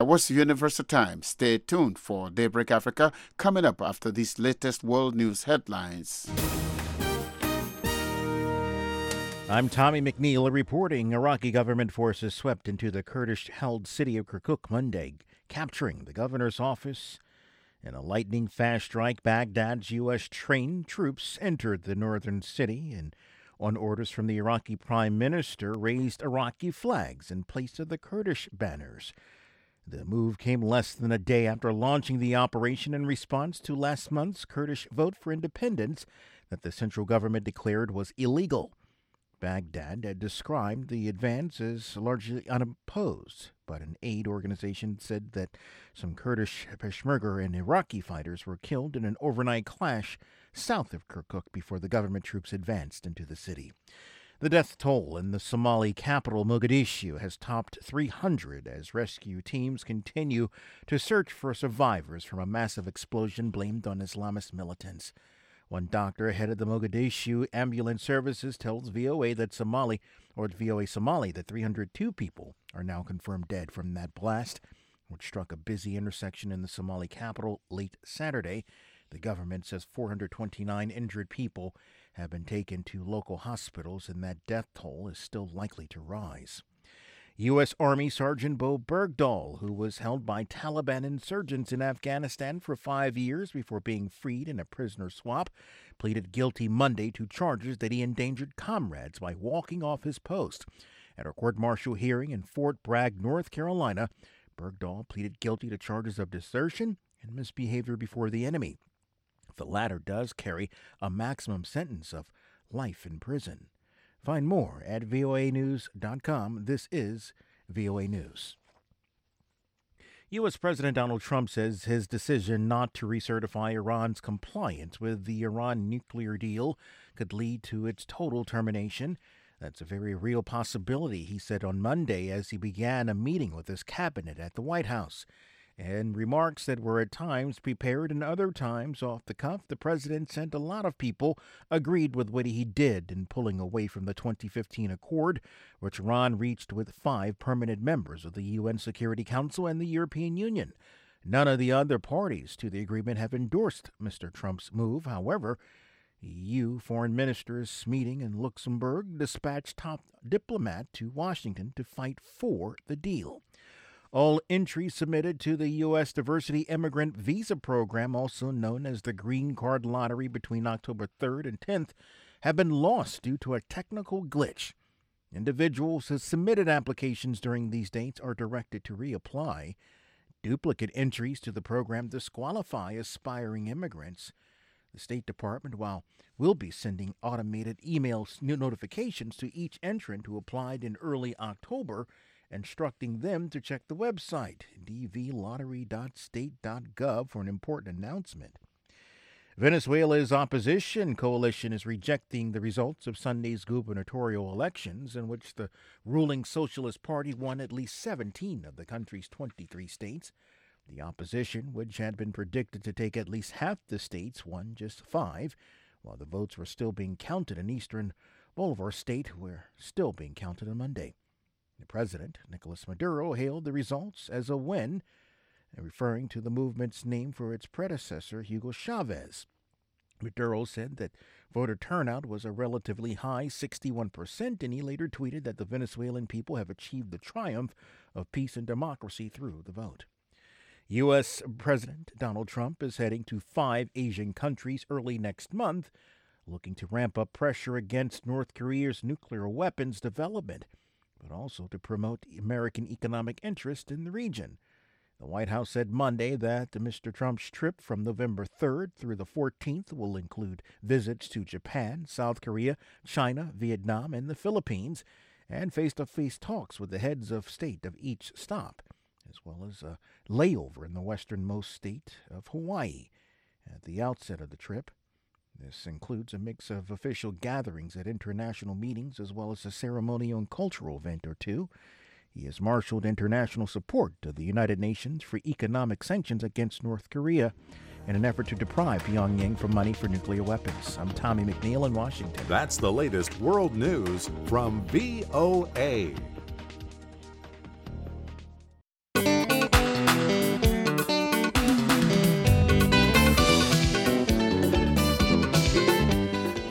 was Universal Time. Stay tuned for Daybreak Africa coming up after these latest world news headlines. I'm Tommy McNeil reporting. Iraqi government forces swept into the Kurdish-held city of Kirkuk Monday, capturing the governor's office. In a lightning-fast strike, Baghdad's U.S.-trained troops entered the northern city and, on orders from the Iraqi prime minister, raised Iraqi flags in place of the Kurdish banners. The move came less than a day after launching the operation in response to last month's Kurdish vote for independence that the central government declared was illegal. Baghdad had described the advance as largely unopposed, but an aid organization said that some Kurdish Peshmerga and Iraqi fighters were killed in an overnight clash south of Kirkuk before the government troops advanced into the city. The death toll in the Somali capital, Mogadishu, has topped 300 as rescue teams continue to search for survivors from a massive explosion blamed on Islamist militants. One doctor, head of the Mogadishu Ambulance Services, tells VOA Somali that 302 people are now confirmed dead from that blast, which struck a busy intersection in the Somali capital late Saturday. The government says 429 injured people have been taken to local hospitals, and that death toll is still likely to rise. U.S. Army Sergeant Bo Bergdahl, who was held by Taliban insurgents in Afghanistan for 5 years before being freed in a prisoner swap, pleaded guilty Monday to charges that he endangered comrades by walking off his post. At a court-martial hearing in Fort Bragg, North Carolina, Bergdahl pleaded guilty to charges of desertion and misbehavior before the enemy. The latter does carry a maximum sentence of life in prison. Find more at voanews.com. This is VOA News. U.S. President Donald Trump says his decision not to recertify Iran's compliance with the Iran nuclear deal could lead to its total termination. That's a very real possibility, he said on Monday as he began a meeting with his cabinet at the White House. In remarks that were at times prepared and other times off the cuff, the president said a lot of people agreed with what he did in pulling away from the 2015 accord, which Iran reached with 5 permanent members of the UN Security Council and the European Union. None of the other parties to the agreement have endorsed Mr. Trump's move. However, EU foreign ministers meeting in Luxembourg dispatched top diplomat to Washington to fight for the deal. All entries submitted to the U.S. Diversity Immigrant Visa Program, also known as the Green Card Lottery, between October 3rd and 10th have been lost due to a technical glitch. Individuals who submitted applications during these dates are directed to reapply. Duplicate entries to the program disqualify aspiring immigrants. The State Department, will be sending automated email notifications to each entrant who applied in early October, instructing them to check the website, dvlottery.state.gov, for an important announcement. Venezuela's opposition coalition is rejecting the results of Sunday's gubernatorial elections, in which the ruling Socialist Party won at least 17 of the country's 23 states. The opposition, which had been predicted to take at least half the states, won just 5, while the votes were still being counted in eastern Bolivar State, were still being counted on Monday. The president, Nicolas Maduro, hailed the results as a win, referring to the movement's name for its predecessor, Hugo Chavez. Maduro said that voter turnout was a relatively high 61%, and he later tweeted that the Venezuelan people have achieved the triumph of peace and democracy through the vote. U.S. President Donald Trump is heading to 5 Asian countries early next month, looking to ramp up pressure against North Korea's nuclear weapons development, but also to promote American economic interest in the region. The White House said Monday that Mr. Trump's trip from November 3rd through the 14th will include visits to Japan, South Korea, China, Vietnam, and the Philippines, and face-to-face talks with the heads of state of each stop, as well as a layover in the westernmost state of Hawaii. At the outset of the trip, this includes a mix of official gatherings at international meetings as well as a ceremonial and cultural event or two. He has marshaled international support to the United Nations for economic sanctions against North Korea in an effort to deprive Pyongyang from money for nuclear weapons. I'm Tommy McNeil in Washington. That's the latest world news from VOA.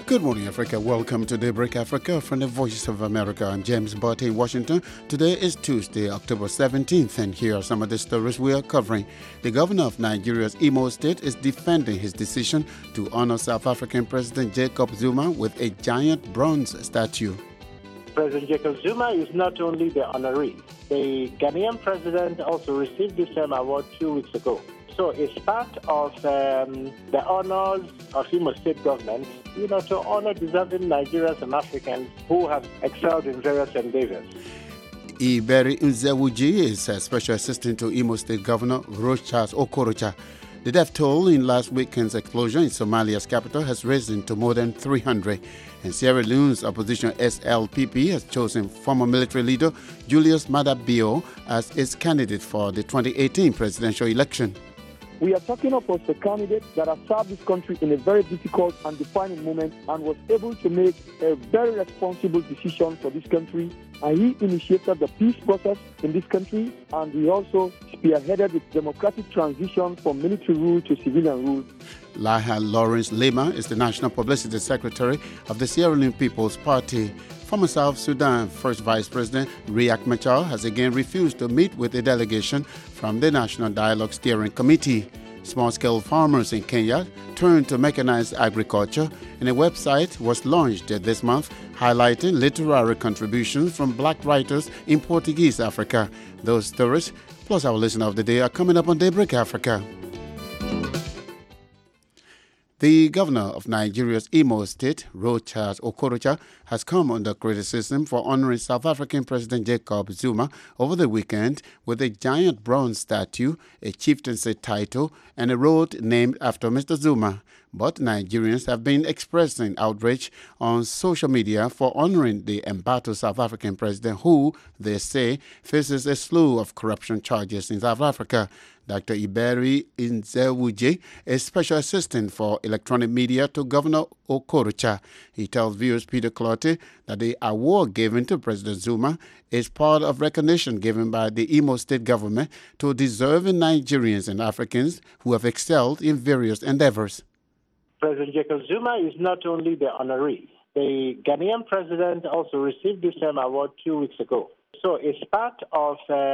Good morning, Africa. Welcome to Daybreak Africa from the Voice of America. I'm James Barty in Washington. Today is Tuesday, October 17th, and here are some of the stories we are covering. The governor of Nigeria's Imo State is defending his decision to honor South African President Jacob Zuma with a giant bronze statue. President Jacob Zuma is not only the honoree. The Ghanaian president also received the same award 2 weeks ago. So it's part of the honors of Imo State government, to honor deserving Nigerians and Africans who have excelled in various endeavors. Iberi Nzewuji is a special assistant to Imo State Governor Rochas Okorocha. The death toll in last weekend's explosion in Somalia's capital has risen to more than 300. And Sierra Leone's opposition SLPP has chosen former military leader Julius Maada Bio as its candidate for the 2018 presidential election. We are talking about a candidate that has served this country in a very difficult and defining moment and was able to make a very responsible decision for this country. And he initiated the peace process in this country, and he also spearheaded the democratic transition from military rule to civilian rule. Laha Lawrence Lema is the National Publicity Secretary of the Sierra Leone People's Party. Former South Sudan First Vice President Riek Machar has again refused to meet with a delegation from the National Dialogue Steering Committee. Small-scale farmers in Kenya turned to mechanized agriculture, and a website was launched this month highlighting literary contributions from black writers in Portuguese Africa. Those stories, plus our listener of the day, are coming up on Daybreak Africa. The governor of Nigeria's Imo State, Rochas Okorocha, has come under criticism for honoring South African President Jacob Zuma over the weekend with a giant bronze statue, a chieftaincy title, and a road named after Mr. Zuma. But Nigerians have been expressing outrage on social media for honoring the embattled South African president who, they say, faces a slew of corruption charges in South Africa. Dr. Iberi Nzewuji is Special Assistant for Electronic Media to Governor Okorocha. He tells viewers Peter Clottey that the award given to President Zuma is part of recognition given by the Imo State government to deserving Nigerians and Africans who have excelled in various endeavors. President Jacob Zuma is not only the honoree. The Ghanaian president also received the same award 2 weeks ago. So it's part of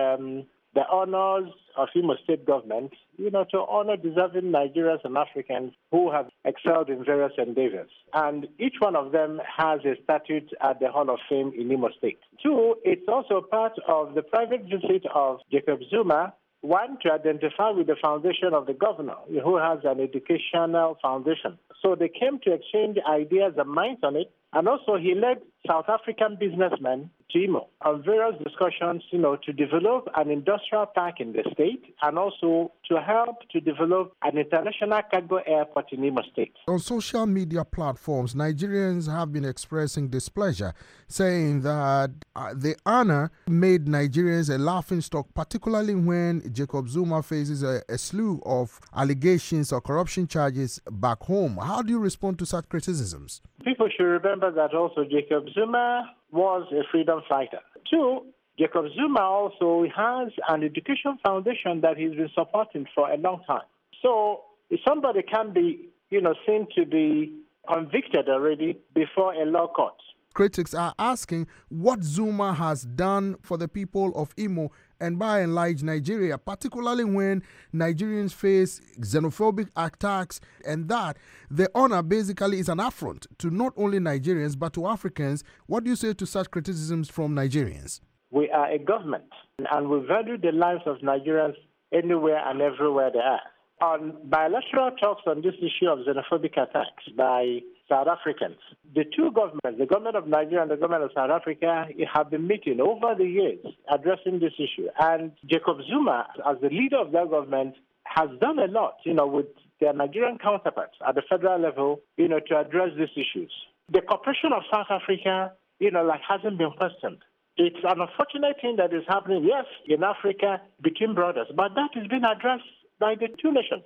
the honors of Imo State government, to honor deserving Nigerians and Africans who have excelled in various endeavors. And each one of them has a statue at the Hall of Fame in Imo State. Two, it's also part of the private visit of Jacob Zuma, one, to identify with the foundation of the governor, who has an educational foundation. So they came to exchange ideas and minds on it. And also he led South African businessmen to Imo on various discussions, to develop an industrial park in the state and also to help to develop an international cargo airport in Imo State. On social media platforms, Nigerians have been expressing displeasure, saying that the honor made Nigerians a laughingstock, particularly when Jacob Zuma faces a slew of allegations or corruption charges back home. How do you respond to such criticisms? People should remember that also Jacob Zuma was a freedom fighter. Two, Jacob Zuma also has an education foundation that he's been supporting for a long time. So if somebody can be, seen to be convicted already before a law court. Critics are asking what Zuma has done for the people of Imo and by and large Nigeria, particularly when Nigerians face xenophobic attacks, and that the honor basically is an affront to not only Nigerians but to Africans. What do you say to such criticisms from Nigerians? We are a government and we value the lives of Nigerians anywhere and everywhere they are. On bilateral talks on this issue of xenophobic attacks by South Africans, the two governments, the government of Nigeria and the government of South Africa, have been meeting over the years addressing this issue. And Jacob Zuma, as the leader of that government, has done a lot, with their Nigerian counterparts at the federal level, to address these issues. The cooperation of South Africa, hasn't been questioned. It's an unfortunate thing that is happening, yes, in Africa between brothers, but that has been addressed by the two nations.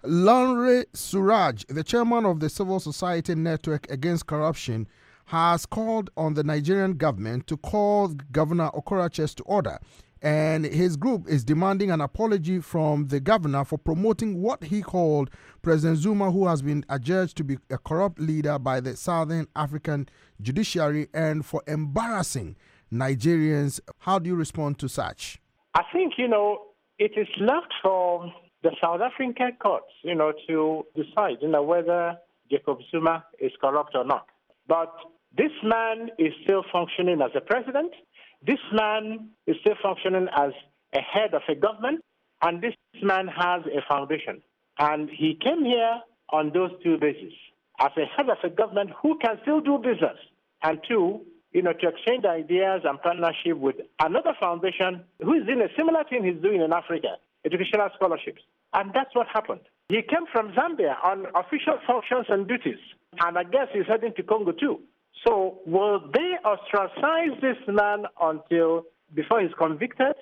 Lanre Suraj, the chairman of the Civil Society Network Against Corruption, has called on the Nigerian government to call Governor Okorocha to order And his group is demanding an apology from the governor for promoting what he called President Zuma, who has been adjudged to be a corrupt leader by the Southern African judiciary, and for embarrassing Nigerians. How do you respond to such? I think, it is left for the South African courts, to decide, whether Jacob Zuma is corrupt or not. But this man is still functioning as a president. This man is still functioning as a head of a government. And this man has a foundation. And he came here on those two bases. As a head of a government who can still do business. And two, to exchange ideas and partnership with another foundation who is doing a similar thing he's doing in Africa, educational scholarships. And that's what happened. He came from Zambia on official functions and duties. And I guess he's heading to Congo too. So will they ostracize this man before he's convicted?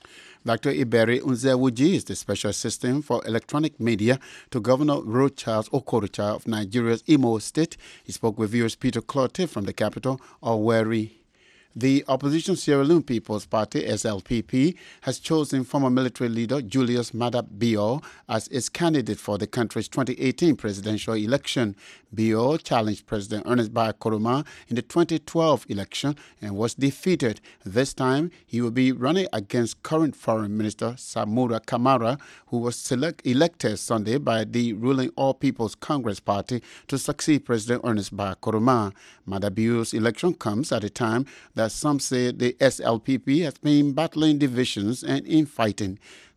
Dr. Iberi Unzewuji is the Special Assistant for Electronic Media to Governor Rochas Okorocha of Nigeria's Imo State. He spoke with viewers Peter Clotte from the capital, Owerri. The opposition Sierra Leone People's Party, SLPP, has chosen former military leader Julius Maada Bio as its candidate for the country's 2018 presidential election. Bio challenged President Ernest Bai Koroma in the 2012 election and was defeated. This time, he will be running against current Foreign Minister Samura Kamara, who was elected Sunday by the ruling All People's Congress Party to succeed President Ernest Bai Koroma. Maada Bio's election comes at a time that some say the SLPP has been battling divisions and infighting.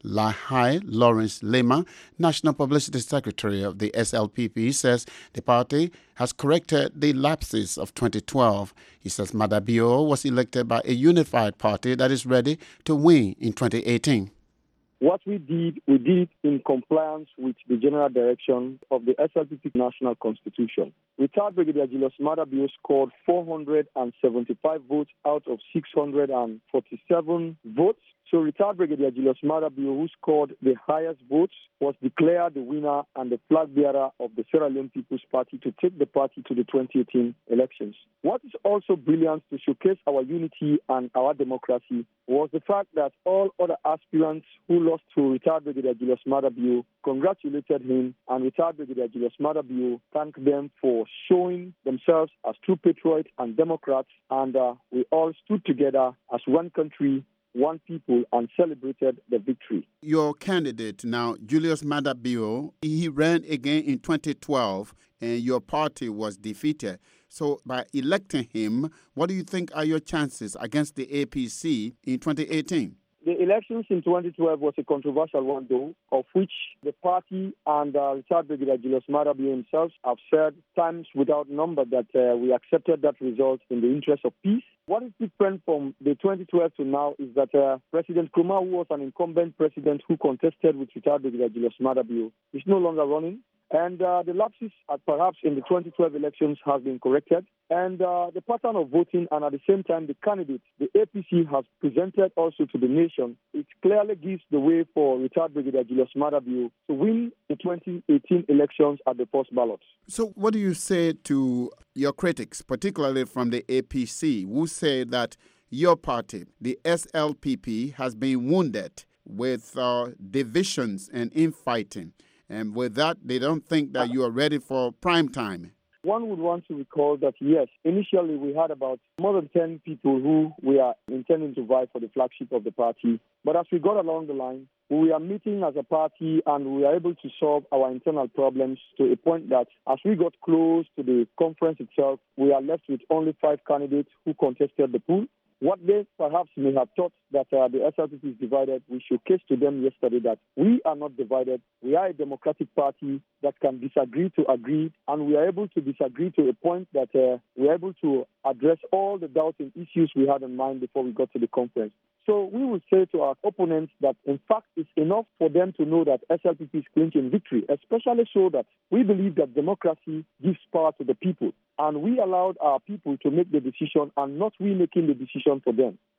Lahai Lawrence Lema, National Publicity Secretary of the SLPP, says the party has corrected the lapses of 2012. He says Maada Bio was elected by a unified party that is ready to win in 2018. What we did in compliance with the general direction of the SLPP National Constitution. Retired Brigadier Julius Maada Bio scored 475 votes out of 647 votes. So retired Brigadier Julius Maada Bio, who scored the highest votes, was declared the winner and the flag bearer of the Sierra Leone People's Party to take the party to the 2018 elections. What is also brilliant to showcase our unity and our democracy was the fact that all other aspirants who lost to retired Brigadier Julius Maada Bio congratulated him, and retired Brigadier Julius Maada Bio thanked them for showing themselves as true patriots and Democrats, and we all stood together as one country, one people, and celebrated the victory. Your candidate now, Julius Maada Bio, he ran again in 2012 and your party was defeated. So by electing him, what do you think are your chances against the APC in 2018? The elections in 2012 was a controversial one, though, of which the party and retired Brigadier Julius Maada Bio himself have said times without number that we accepted that result in the interest of peace. What is different from the 2012 to now is that President Nkrumah, who was an incumbent president who contested with retired Brigadier Julius Maada Bio, is no longer running. And the lapses perhaps in the 2012 elections have been corrected. And the pattern of voting and at the same time the candidates the APC has presented also to the nation, it clearly gives the way for retired Brigadier Julius Maada Bio to win the 2018 elections at the first ballot. So what do you say to your critics, particularly from the APC, who say that your party, the SLPP, has been wounded with divisions and infighting? And with that, they don't think that you are ready for prime time. One would want to recall that, yes, initially we had about more than 10 people who we are intending to vie for the flagship of the party. But as we got along the line, we are meeting as a party and we are able to solve our internal problems to a point that as we got close to the conference itself, we are left with only 5 candidates who contested the pool. What they perhaps may have thought that the SLPP is divided, we showcased to them yesterday that we are not divided. We are a democratic party that can disagree to agree, and we are able to disagree to a point that we are able to address all the doubts and issues we had in mind before we got to the conference. So we will say to our opponents that, in fact, it's enough for them to know that SLPP is clinching victory, especially so that we believe that democracy gives power to the people. And we allowed our people to make the decision and not we making the decision for them.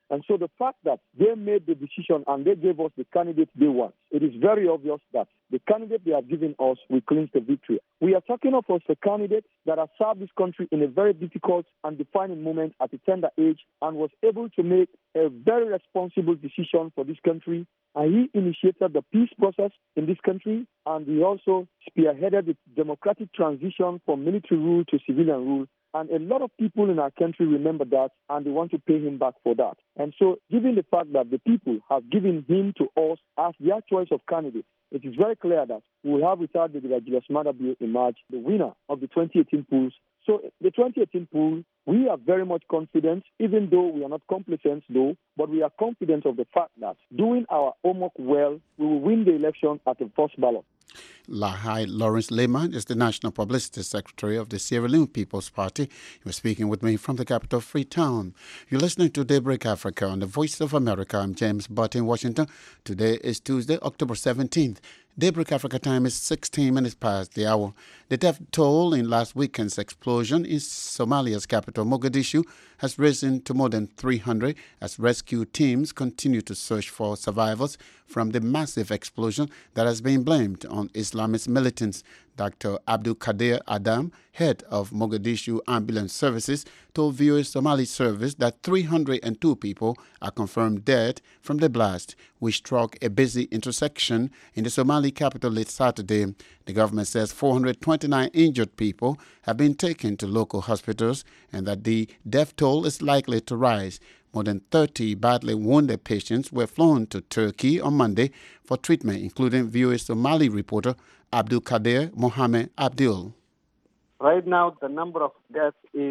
And so the fact that they made the decision and they gave us the candidate they want, it is very obvious that the candidate they have given us will clinch the victory. We are talking of us a candidate that has served this country in a very difficult and defining moment at a tender age and was able to make a very responsible decision for this country. And he initiated the peace process in this country, and he also spearheaded the democratic transition from military rule to civilian rule. And a lot of people in our country remember that, and they want to pay him back for that. And so, given the fact that the people have given him to us as their choice of candidate, it is very clear that we will have without the Julius Maada Bio emerge the winner of the 2018 polls. So the 2018 poll, we are very much confident, even though we are not complacent though, but we are confident of the fact that doing our homework well, we will win the election at the first ballot. Lahai Lawrence Lehman is the National Publicity Secretary of the Sierra Leone People's Party. He was speaking with me from the capital, Freetown. You're listening to Daybreak Africa on the Voice of America. I'm James Butt in Washington. Today is Tuesday, October 17th. Daybreak Africa time is 16 minutes past the hour. The death toll in last weekend's explosion in Somalia's capital, Mogadishu, has risen to more than 300 as rescue teams continue to search for survivors from the massive explosion that has been blamed on Islamist militants. Dr. Abdul Kadir Adam, head of Mogadishu Ambulance Services, told VOA Somali Service that 302 people are confirmed dead from the blast, which struck a busy intersection in the Somali capital late Saturday. The government says 429 injured people have been taken to local hospitals and that the death toll is likely to rise. More than 30 badly wounded patients were flown to Turkey on Monday for treatment, including VOA Somali reporter Abdul Kadir Mohammed Abdul. Right now, the number of deaths is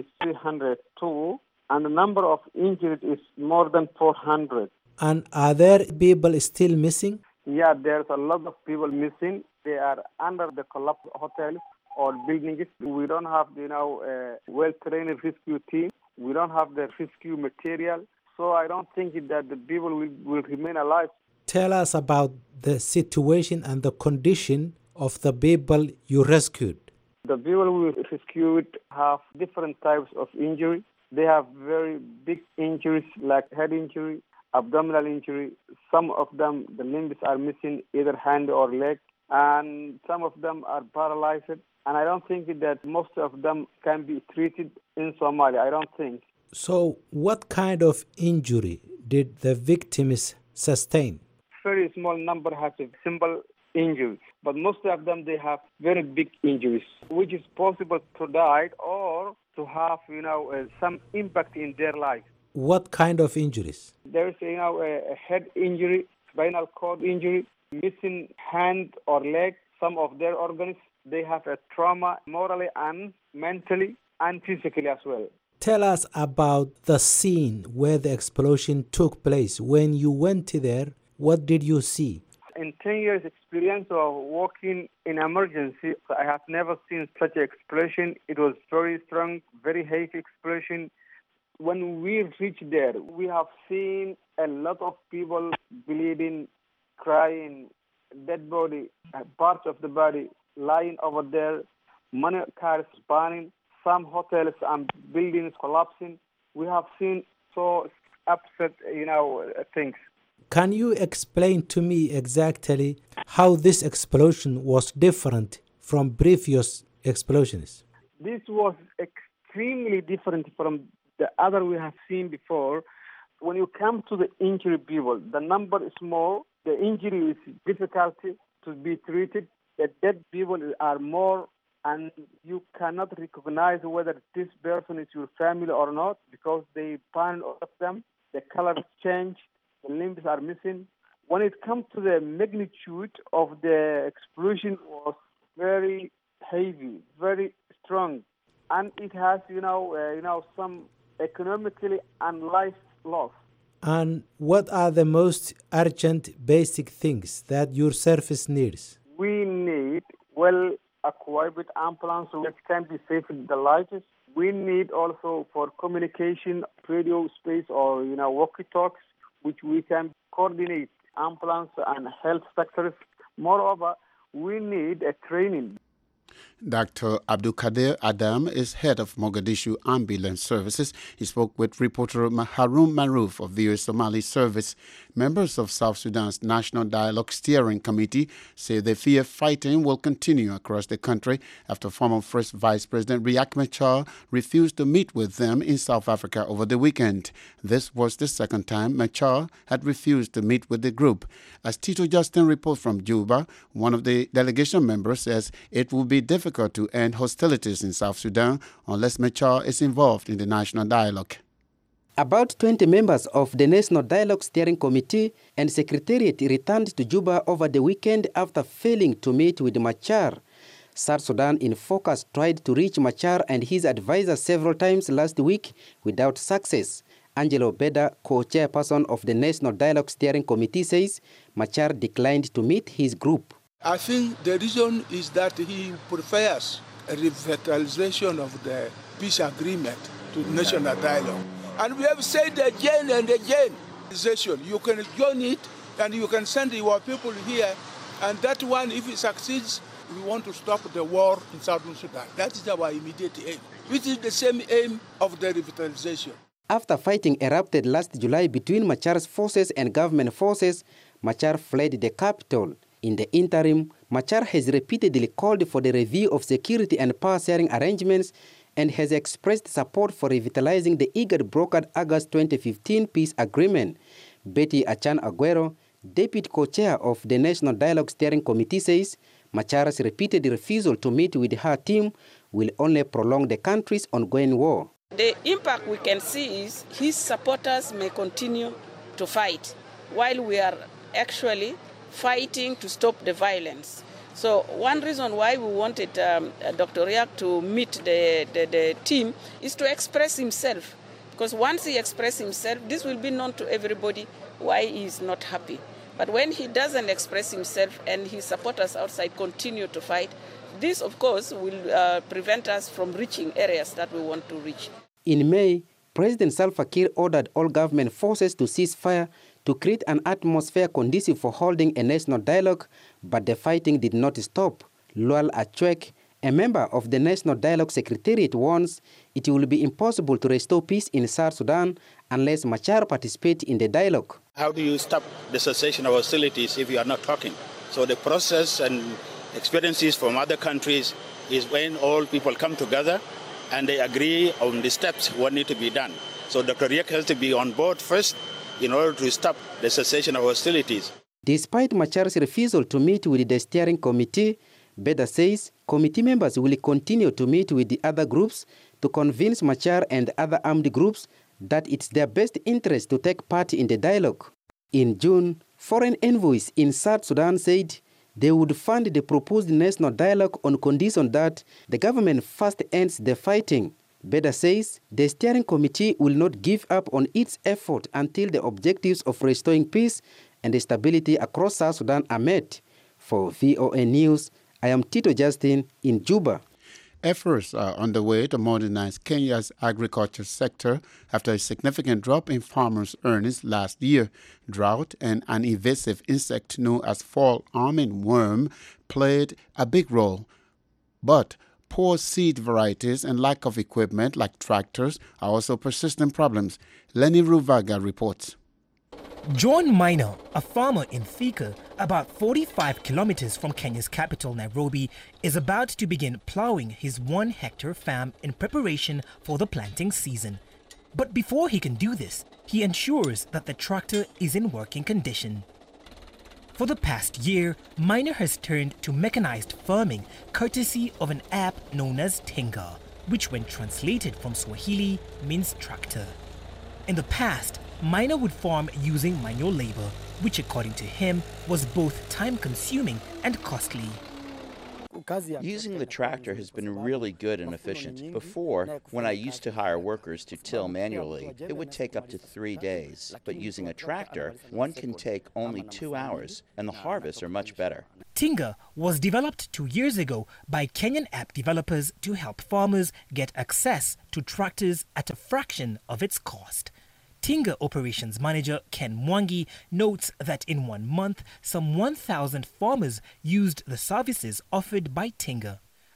302, and the number of injured is more than 400. And are there people still missing? Yeah, there's a lot of people missing. They are under the collapsed hotels or buildings. We don't have, a well-trained rescue team. We don't have the rescue material. So I don't think that the people will remain alive. Tell us about the situation and the condition of the people you rescued. The people we rescued have different types of injury. They have very big injuries like head injury, abdominal injury. Some of them, the limbs are missing, either hand or leg, and some of them are paralyzed. And I don't think that most of them can be treated in Somalia. I don't think. So what kind of injury did the victims sustain? Very small number has a simple injury, but most of them, they have very big injuries, which is possible to die or to have, some impact in their life. What kind of injuries? There is, a head injury, spinal cord injury, missing hand or leg, some of their organs. They have a trauma morally and mentally and physically as well. Tell us about the scene where the explosion took place. When you went there, what did you see? In 10 years experience of working in emergency, I have never seen such an explosion. It was very strong, very heavy explosion. When we reached there, we have seen a lot of people bleeding, crying, dead body, parts of the body lying over there, money cars burning, some hotels and buildings collapsing. We have seen so upset, things. Can you explain to me exactly how this explosion was different from previous explosions? This was extremely different from the other we have seen before. When you come to the injured people, the number is more, the injury is difficult to be treated, the dead people are more, and you cannot recognize whether this person is your family or not because they burn all of them, the colors change, the limbs are missing. When it comes to the magnitude of the explosion was very heavy, very strong, and it has, some economically and life loss. And what are the most urgent basic things that your service needs? We need well-equipped ambulance which can be saving the lives. We need also for communication, radio space or, walkie-talkies, which we can coordinate ambulance and health sectors. Moreover, we need a training. Dr. Abdulkadir Adam is head of Mogadishu Ambulance Services. He spoke with reporter Harun Maruf of the Somali Service. Members of South Sudan's National Dialogue Steering Committee say they fear fighting will continue across the country after former First Vice President Riek Machar refused to meet with them in South Africa over the weekend. This was the second time Machar had refused to meet with the group. As Tito Justin reports from Juba, one of the delegation members says it will be difficult to end hostilities in South Sudan unless Machar is involved in the national dialogue. About 20 members of the National Dialogue Steering Committee and Secretariat returned to Juba over the weekend after failing to meet with Machar. South Sudan in Focus tried to reach Machar and his advisor several times last week without success. Angelo Beda, co-chairperson of the National Dialogue Steering Committee, says Machar declined to meet his group. I think the reason is that he prefers a revitalization of the peace agreement to national dialogue. And we have said again and again, you can join it and you can send your people here. And that one, if it succeeds, we want to stop the war in Southern Sudan. That is our immediate aim, which is the same aim of the revitalization. After fighting erupted last July between Machar's forces and government forces, Machar fled the capital. In the interim, Machar has repeatedly called for the review of security and power-sharing arrangements and has expressed support for revitalizing the IGAD-brokered August 2015 peace agreement. Betty Achan Aguero, deputy co-chair of the National Dialogue Steering Committee, says Machar's repeated refusal to meet with her team will only prolong the country's ongoing war. The impact we can see is his supporters may continue to fight while we are actually fighting to stop the violence. So one reason why we wanted Dr. Riek to meet the team is to express himself. Because once he expresses himself, this will be known to everybody why he is not happy. But when he doesn't express himself and his supporters outside continue to fight, this, of course, will prevent us from reaching areas that we want to reach. In May, President Salva Kiir ordered all government forces to cease fire to create an atmosphere conducive for holding a national dialogue, but the fighting did not stop. Lual Achwek, a member of the National Dialogue Secretariat, warns it will be impossible to restore peace in South Sudan unless Machar participates in the dialogue. How do you stop the cessation of hostilities if you are not talking? So the process and experiences from other countries is when all people come together and they agree on the steps what need to be done. So Dr. Riek has to be on board first in order to stop the cessation of hostilities. Despite Machar's refusal to meet with the steering committee, Beda says committee members will continue to meet with the other groups to convince Machar and other armed groups that it's their best interest to take part in the dialogue. In June, foreign envoys in South Sudan said they would fund the proposed national dialogue on condition that the government first ends the fighting. Beda says the steering committee will not give up on its effort until the objectives of restoring peace and stability across South Sudan are met. For VOA News, I am Tito Justin in Juba. Efforts are underway to modernize Kenya's agriculture sector after a significant drop in farmers' earnings last year. Drought and an invasive insect known as fall armyworm played a big role. But poor seed varieties and lack of equipment like tractors are also persistent problems. Lenny Ruvaga reports. John Minor, a farmer in Thika, about 45 kilometers from Kenya's capital, Nairobi, is about to begin plowing his 1-hectare farm in preparation for the planting season. But before he can do this, he ensures that the tractor is in working condition. For the past year, Minor has turned to mechanized farming courtesy of an app known as Tinga, which when translated from Swahili means tractor. In the past, Minor would farm using manual labor, which according to him was both time-consuming and costly. Using the tractor has been really good and efficient. Before, when I used to hire workers to till manually, it would take up to 3 days. But using a tractor, one can take only 2 hours, and the harvests are much better. Tinga was developed 2 years ago by Kenyan app developers to help farmers get access to tractors at a fraction of its cost. Tinga operations manager Ken Mwangi notes that in 1 month, some 1,000 farmers used the services offered by Tinga.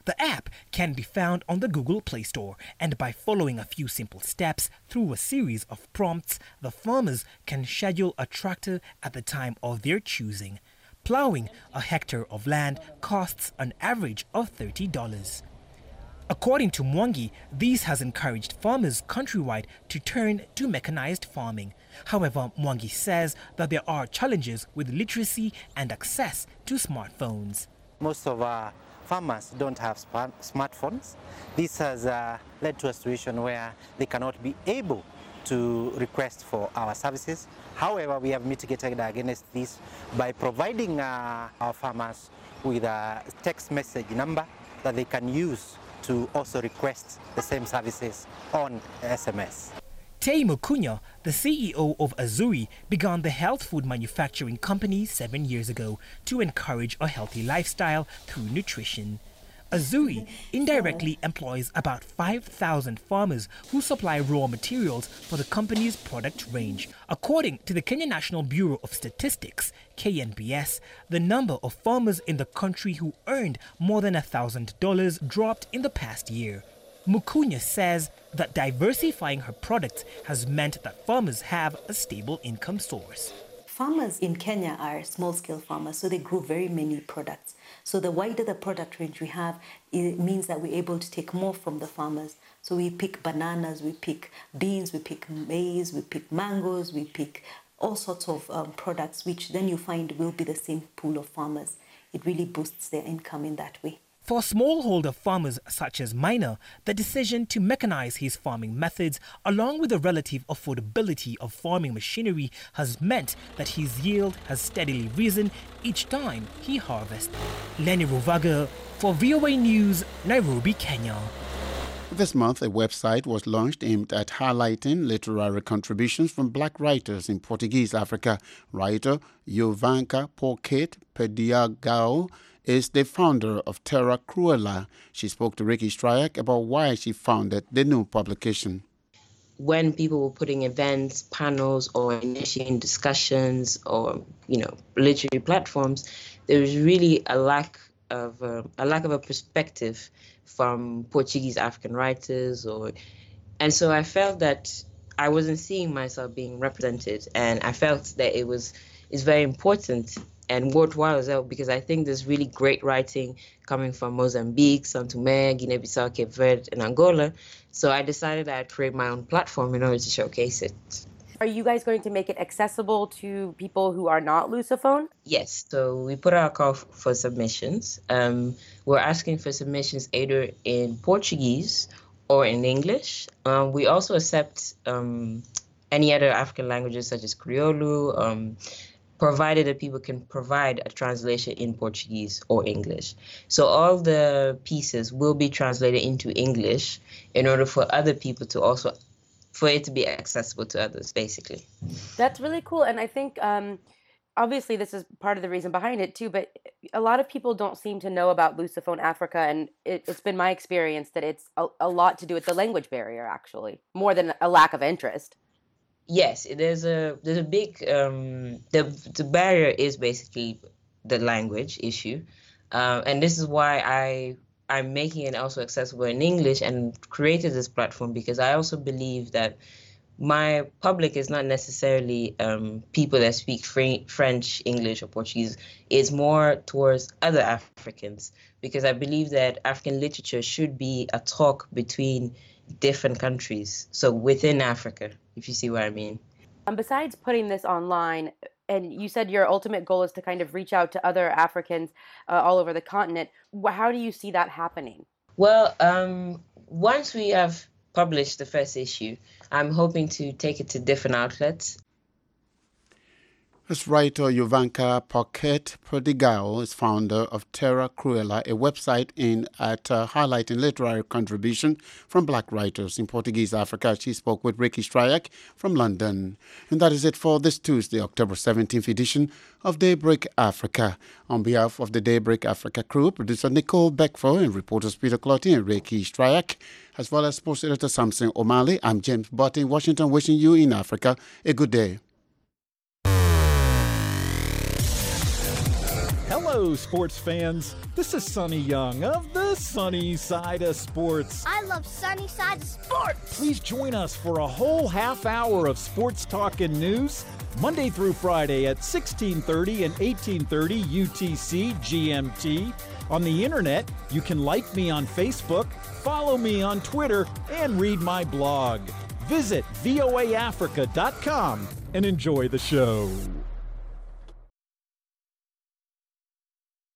The app can be found on the Google Play Store, and by following a few simple steps through a series of prompts, the farmers can schedule a tractor at the time of their choosing. Plowing a hectare of land costs an average of $30. According to Mwangi, this has encouraged farmers countrywide to turn to mechanized farming. However, Mwangi says that there are challenges with literacy and access to smartphones. Most of our farmers don't have smartphones. This has led to a situation where they cannot be able to request for our services. However, we have mitigated against this by providing our farmers with a text message number that they can use to also request the same services on SMS. Tei Mukunya, the CEO of Azuri, began the health food manufacturing company 7 years ago to encourage a healthy lifestyle through nutrition. Azuri indirectly employs about 5,000 farmers who supply raw materials for the company's product range. According to the Kenya National Bureau of Statistics, KNBS, the number of farmers in the country who earned more than $1,000 dropped in the past year. Mukunya says that diversifying her products has meant that farmers have a stable income source. Farmers in Kenya are small-scale farmers, so they grow very many products. So the wider the product range we have, it means that we're able to take more from the farmers. So we pick bananas, we pick beans, we pick maize, we pick mangoes, we pick all sorts of products, which then you find will be the same pool of farmers. It really boosts their income in that way. For smallholder farmers such as Minor, the decision to mechanize his farming methods, along with the relative affordability of farming machinery, has meant that his yield has steadily risen each time he harvests. Lenny Ruvaga for VOA News, Nairobi, Kenya. This month, a website was launched aimed at highlighting literary contributions from black writers in Portuguese Africa. Writer Jovanka Porquete Pediagao is the founder of Terra Cruella. She spoke to Ricky Stryak about why she founded the new publication. When people were putting events, panels, or initiating discussions, or literary platforms, there was really a lack of a perspective from Portuguese African writers, and so I felt that I wasn't seeing myself being represented, and I felt that it's very important and worthwhile as well, because I think there's really great writing coming from Mozambique, São Tomé, Guinea-Bissau, Cape Verde, and Angola. So I decided I'd create my own platform in order to showcase it. Are you guys going to make it accessible to people who are not Lusophone? Yes, so we put out a call for submissions. We're asking for submissions either in Portuguese or in English. We also accept any other African languages such as Crioulo, provided that people can provide a translation in Portuguese or English. So all the pieces will be translated into English in order for other people to also, for it to be accessible to others, basically. That's really cool. And I think, obviously this is part of the reason behind it too, but a lot of people don't seem to know about Lusophone Africa. And it's been my experience that it's a lot to do with the language barrier, actually, more than a lack of interest. Yes, there's a big the barrier is basically the language issue, and this is why I'm making it also accessible in English and created this platform, because I also believe that my public is not necessarily people that speak French, English, or Portuguese. It's more towards other Africans, because I believe that African literature should be a talk between different countries, so within Africa, if you see what I mean. Besides putting this online, and you said your ultimate goal is to kind of reach out to other Africans all over the continent, how do you see that happening? Well, once we have published the first issue, I'm hoping to take it to different outlets. This writer Jovanka Porquete Pediagao is founder of Terra Cruella, a website aimed at highlighting literary contribution from black writers in Portuguese Africa. She spoke with Ricky Stryak from London. And that is it for this Tuesday, October 17th edition of Daybreak Africa. On behalf of the Daybreak Africa crew, producer Nicole Beckford and reporters Peter Clotty and Ricky Stryak, as well as sports editor Samson O'Malley, I'm James Butt in Washington, wishing you in Africa a good day. Hello, Hello, sports fans. This is Sonny Young of the Sunny Side of Sports. I love Sunny Side of Sports. Please join us for a whole half hour of sports talk and news, Monday through Friday at 1630 and 1830 UTC GMT. On the internet, you can like me on Facebook, follow me on Twitter, and read my blog. Visit voaafrica.com and enjoy the show.